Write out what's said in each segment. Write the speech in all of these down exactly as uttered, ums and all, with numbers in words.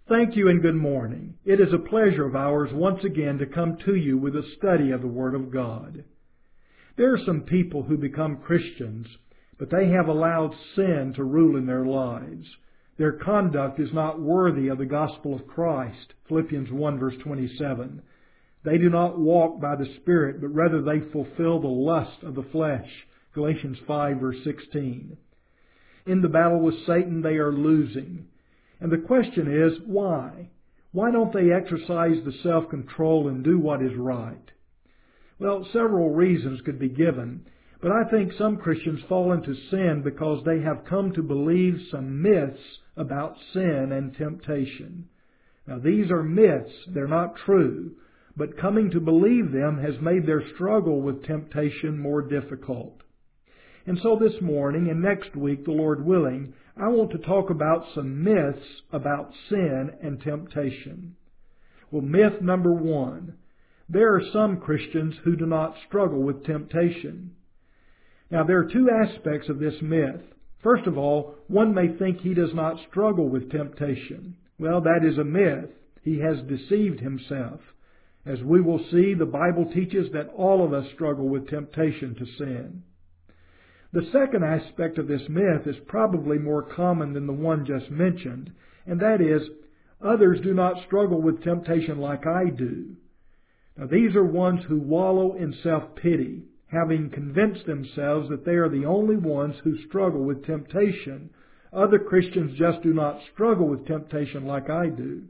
Thank you and good morning. It is a pleasure of ours once again to come to you with a study of the Word of God. There are some people who become Christians, but they have allowed sin to rule in their lives. Their conduct is not worthy of the gospel of Christ, Philippians one verse twenty-seven. They do not walk by the Spirit, but rather they fulfill the lust of the flesh, Galatians five verse sixteen. In the battle with Satan they are losing. And the question is, why? Why don't they exercise the self-control and do what is right? Well, several reasons could be given, but I think some Christians fall into sin because they have come to believe some myths about sin and temptation. Now, these are myths. They're not true, but coming to believe them has made their struggle with temptation more difficult. And so this morning and next week, the Lord willing, I want to talk about some myths about sin and temptation. Well, myth number one. There are some Christians who do not struggle with temptation. Now, there are two aspects of this myth. First of all, one may think he does not struggle with temptation. Well, that is a myth. He has deceived himself. As we will see, the Bible teaches that all of us struggle with temptation to sin. The second aspect of this myth is probably more common than the one just mentioned, and that is, others do not struggle with temptation like I do. Now, these are ones who wallow in self-pity, having convinced themselves that they are the only ones who struggle with temptation. Other Christians just do not struggle with temptation like I do.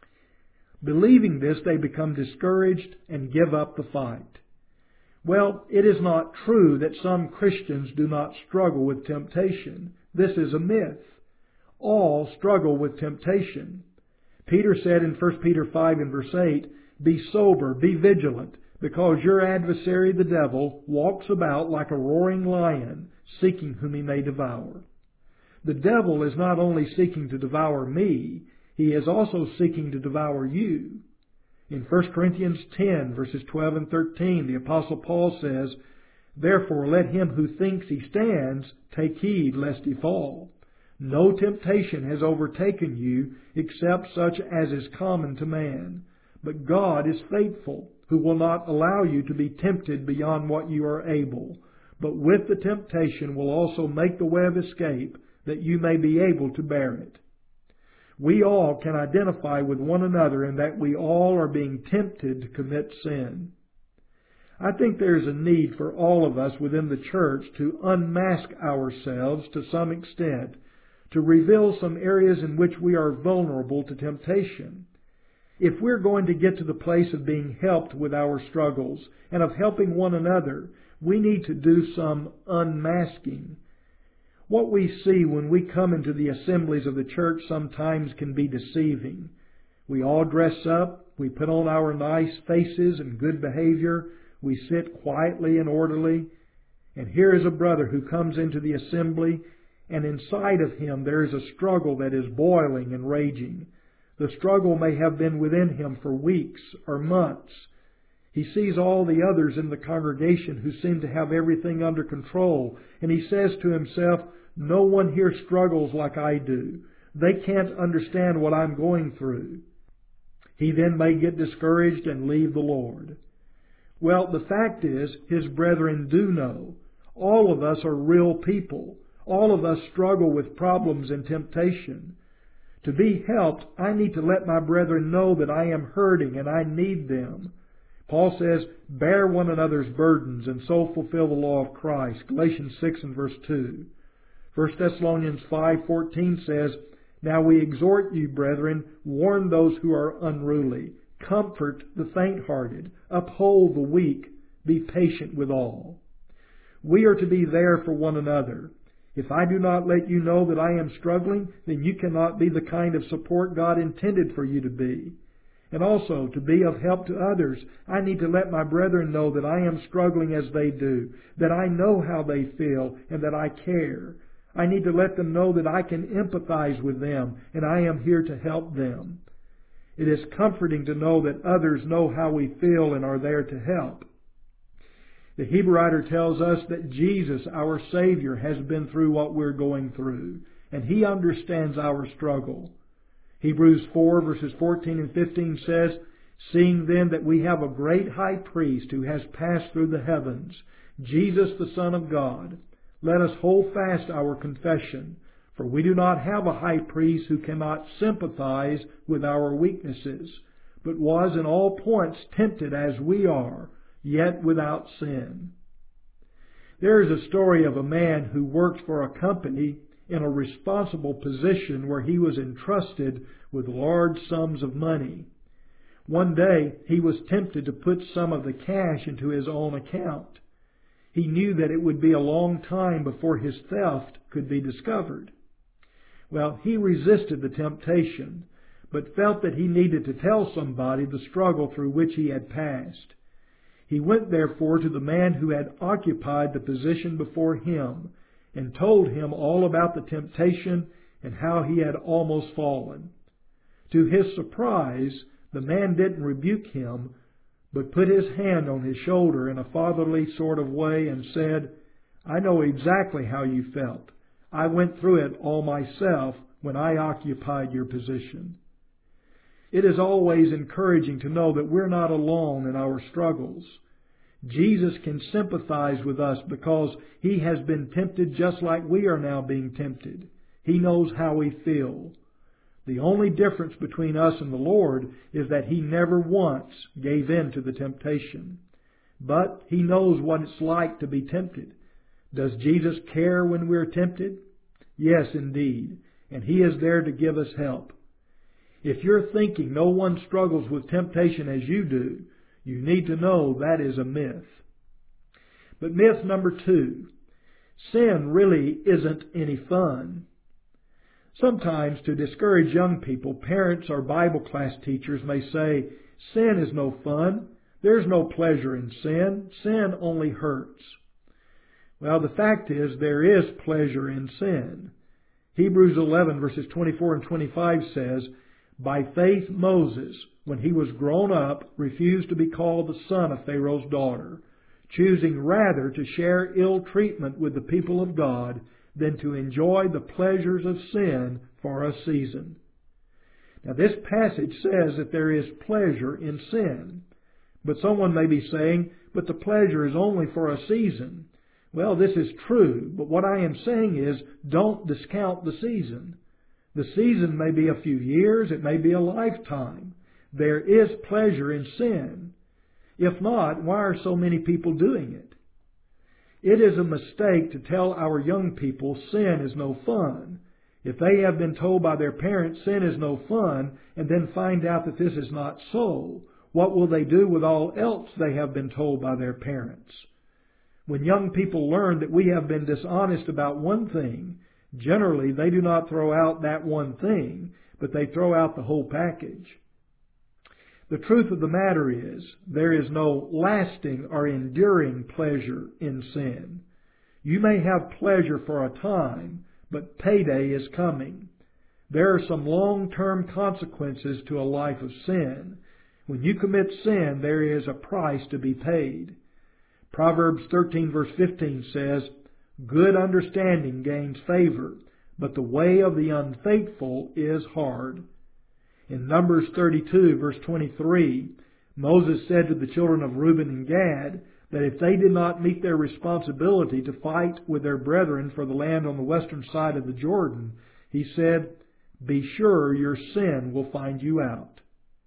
Believing this, they become discouraged and give up the fight. Well, it is not true that some Christians do not struggle with temptation. This is a myth. All struggle with temptation. Peter said in First Peter five and verse eight, "Be sober, be vigilant, because your adversary the devil walks about like a roaring lion, seeking whom he may devour." The devil is not only seeking to devour me, he is also seeking to devour you. In First Corinthians ten, verses twelve and thirteen, the Apostle Paul says, "Therefore let him who thinks he stands take heed lest he fall. No temptation has overtaken you except such as is common to man. But God is faithful, who will not allow you to be tempted beyond what you are able, but with the temptation will also make the way of escape, that you may be able to bear it." We all can identify with one another in that we all are being tempted to commit sin. I think there is a need for all of us within the church to unmask ourselves to some extent, to reveal some areas in which we are vulnerable to temptation. If we're going to get to the place of being helped with our struggles and of helping one another, we need to do some unmasking. What we see when we come into the assemblies of the church sometimes can be deceiving. We all dress up, we put on our nice faces and good behavior, we sit quietly and orderly, and here is a brother who comes into the assembly, and inside of him there is a struggle that is boiling and raging. The struggle may have been within him for weeks or months. He sees all the others in the congregation who seem to have everything under control, and he says to himself, "No one here struggles like I do. They can't understand what I'm going through." He then may get discouraged and leave the Lord. Well, the fact is, his brethren do know. All of us are real people. All of us struggle with problems and temptation. To be helped, I need to let my brethren know that I am hurting and I need them. Paul says, "Bear one another's burdens and so fulfill the law of Christ," Galatians six and verse two. First Thessalonians five fourteen says, "Now we exhort you, brethren, warn those who are unruly, comfort the faint-hearted, uphold the weak, be patient with all." We are to be there for one another. If I do not let you know that I am struggling, then you cannot be the kind of support God intended for you to be. And also, to be of help to others, I need to let my brethren know that I am struggling as they do, that I know how they feel, and that I care. I need to let them know that I can empathize with them, and I am here to help them. It is comforting to know that others know how we feel and are there to help. The Hebrew writer tells us that Jesus, our Savior, has been through what we're going through, and He understands our struggle. Hebrews four verses fourteen and fifteen says, "Seeing then that we have a great high priest who has passed through the heavens, Jesus the Son of God, let us hold fast our confession. For we do not have a high priest who cannot sympathize with our weaknesses, but was in all points tempted as we are, yet without sin." There is a story of a man who worked for a company in a responsible position where he was entrusted with large sums of money. One day he was tempted to put some of the cash into his own account. He knew that it would be a long time before his theft could be discovered. Well, he resisted the temptation, but felt that he needed to tell somebody the struggle through which he had passed. He went therefore to the man who had occupied the position before him and told him all about the temptation and how he had almost fallen. To his surprise, the man didn't rebuke him, but put his hand on his shoulder in a fatherly sort of way and said, "I know exactly how you felt. I went through it all myself when I occupied your position." It is always encouraging to know that we're not alone in our struggles. Jesus can sympathize with us because He has been tempted just like we are now being tempted. He knows how we feel. The only difference between us and the Lord is that He never once gave in to the temptation. But He knows what it's like to be tempted. Does Jesus care when we're tempted? Yes, indeed. And He is there to give us help. If you're thinking no one struggles with temptation as you do, you need to know that is a myth. But myth number two, sin really isn't any fun. Sometimes, to discourage young people, parents or Bible class teachers may say, "Sin is no fun. There's no pleasure in sin. Sin only hurts." Well, the fact is there is pleasure in sin. Hebrews eleven verses twenty-four and twenty-five says, "By faith Moses, when he was grown up, refused to be called the son of Pharaoh's daughter, choosing rather to share ill treatment with the people of God than to enjoy the pleasures of sin for a season." Now this passage says that there is pleasure in sin. But someone may be saying, "But the pleasure is only for a season." Well, this is true, but what I am saying is, don't discount the season. The season may be a few years, it may be a lifetime. There is pleasure in sin. If not, why are so many people doing it? It is a mistake to tell our young people sin is no fun. If they have been told by their parents sin is no fun, and then find out that this is not so, what will they do with all else they have been told by their parents? When young people learn that we have been dishonest about one thing, generally they do not throw out that one thing, but they throw out the whole package. The truth of the matter is, there is no lasting or enduring pleasure in sin. You may have pleasure for a time, but payday is coming. There are some long-term consequences to a life of sin. When you commit sin, there is a price to be paid. Proverbs thirteen verse fifteen says, "Good understanding gains favor, but the way of the unfaithful is hard." In Numbers thirty-two verse twenty-three, Moses said to the children of Reuben and Gad that if they did not meet their responsibility to fight with their brethren for the land on the western side of the Jordan, he said, "Be sure your sin will find you out."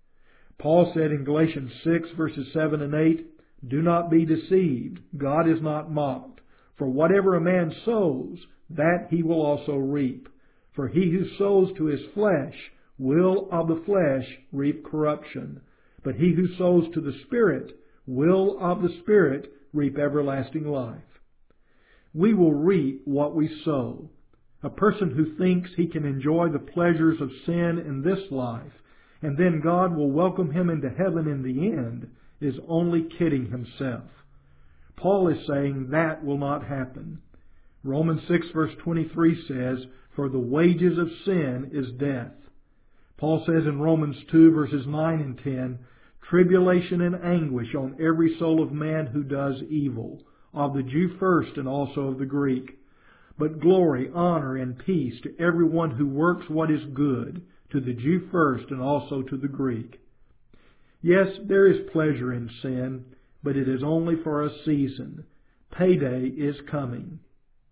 Paul said in Galatians six verses seven and eight, "Do not be deceived. God is not mocked. For whatever a man sows, that he will also reap. For he who sows to his flesh will of the flesh reap corruption. But he who sows to the Spirit will of the Spirit reap everlasting life." We will reap what we sow. A person who thinks he can enjoy the pleasures of sin in this life, and then God will welcome him into heaven in the end, is only kidding himself. Paul is saying that will not happen. Romans six verse twenty-three says, "For the wages of sin is death." Paul says in Romans two verses nine and ten, "Tribulation and anguish on every soul of man who does evil, of the Jew first and also of the Greek. But glory, honor, and peace to everyone who works what is good, to the Jew first and also to the Greek. Yes, there is pleasure in sin, but it is only for a season. Payday is coming.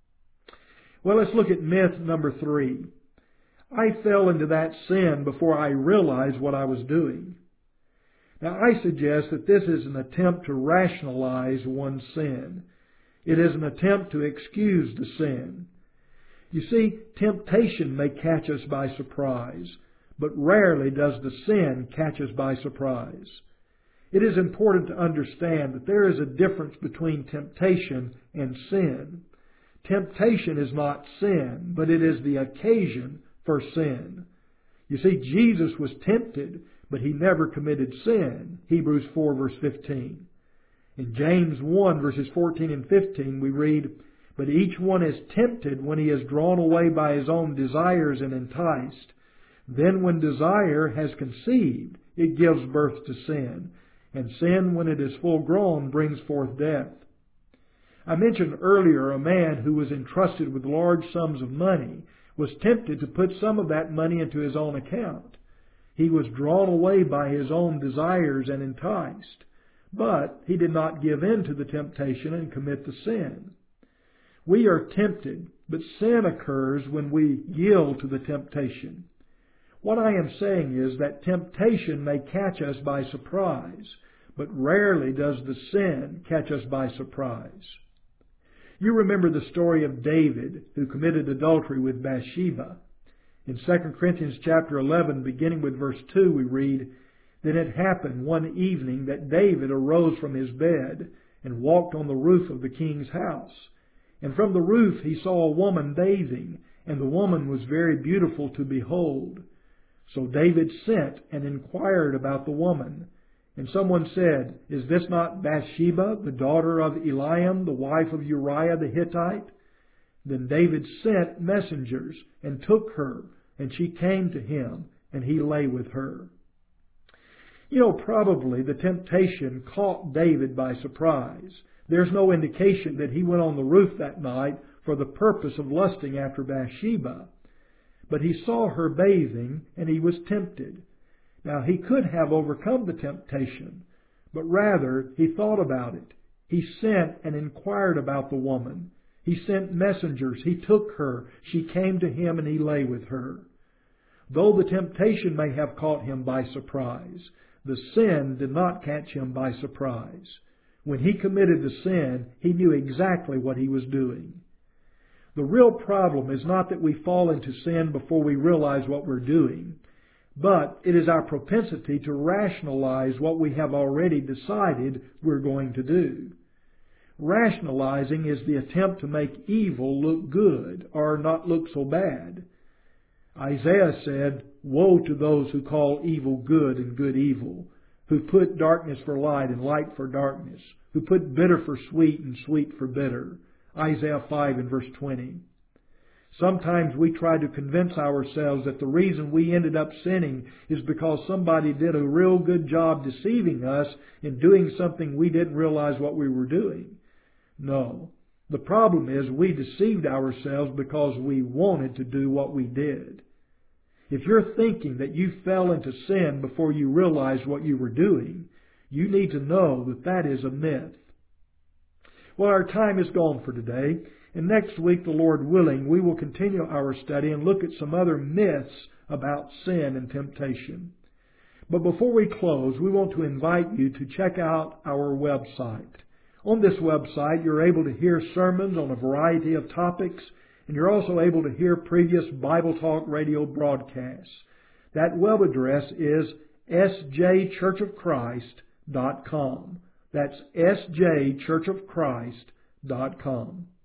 Well, let's look at myth number three. I fell into that sin before I realized what I was doing. Now, I suggest that this is an attempt to rationalize one's sin. It is an attempt to excuse the sin. You see, temptation may catch us by surprise, but rarely does the sin catch us by surprise. It is important to understand that there is a difference between temptation and sin. Temptation is not sin, but it is the occasion for sin. You see, Jesus was tempted, but He never committed sin. Hebrews four verse fifteen. In James one verses fourteen and fifteen we read, "But each one is tempted when he is drawn away by his own desires and enticed. Then when desire has conceived, it gives birth to sin. And sin, when it is full grown, brings forth death." I mentioned earlier a man who was entrusted with large sums of money was tempted to put some of that money into his own account. He was drawn away by his own desires and enticed. But he did not give in to the temptation and commit the sin. We are tempted, but sin occurs when we yield to the temptation. What I am saying is that temptation may catch us by surprise, but rarely does the sin catch us by surprise. You remember the story of David, who committed adultery with Bathsheba. In Second Corinthians chapter eleven, beginning with verse two, we read, "Then it happened one evening that David arose from his bed and walked on the roof of the king's house. And from the roof he saw a woman bathing, and the woman was very beautiful to behold. So David sent and inquired about the woman. And someone said, 'Is this not Bathsheba, the daughter of Eliam, the wife of Uriah the Hittite?' Then David sent messengers and took her, and she came to him, and he lay with her." You know, probably the temptation caught David by surprise. There's no indication that he went on the roof that night for the purpose of lusting after Bathsheba. But he saw her bathing, and he was tempted. Now, he could have overcome the temptation, but rather he thought about it. He sent and inquired about the woman. He sent messengers. He took her. She came to him, and he lay with her. Though the temptation may have caught him by surprise, the sin did not catch him by surprise. When he committed the sin, he knew exactly what he was doing. The real problem is not that we fall into sin before we realize what we're doing, but it is our propensity to rationalize what we have already decided we're going to do. Rationalizing is the attempt to make evil look good or not look so bad. Isaiah said, "Woe to those who call evil good and good evil, who put darkness for light and light for darkness, who put bitter for sweet and sweet for bitter." Isaiah five and verse twenty. Sometimes we try to convince ourselves that the reason we ended up sinning is because somebody did a real good job deceiving us in doing something we didn't realize what we were doing. No. The problem is we deceived ourselves because we wanted to do what we did. If you're thinking that you fell into sin before you realized what you were doing, you need to know that that is a myth. Well, our time is gone for today, and next week, the Lord willing, we will continue our study and look at some other myths about sin and temptation. But before we close, we want to invite you to check out our website. On this website, you're able to hear sermons on a variety of topics, and you're also able to hear previous Bible Talk radio broadcasts. That web address is s j church of christ dot com. That's s j church of christ dot com.